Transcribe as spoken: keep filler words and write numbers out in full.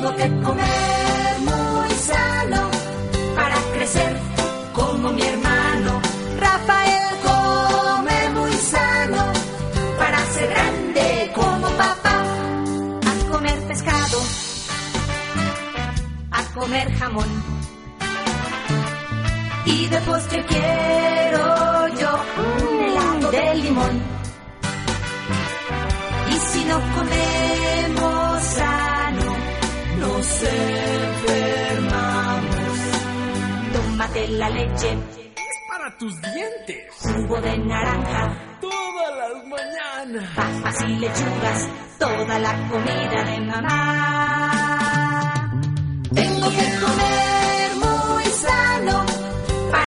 Tengo que comer muy sano para crecer como mi hermano. Rafael come muy sano para ser grande como papá. A comer pescado, a comer jamón. Y de postre quiero yo un helado de limón. Y si no comemos sano, nos enfermamos. Tómate la leche, es para tus dientes. Jugo de naranja, todas las mañanas. Papas y lechugas, toda la comida de mamá. Tengo que comer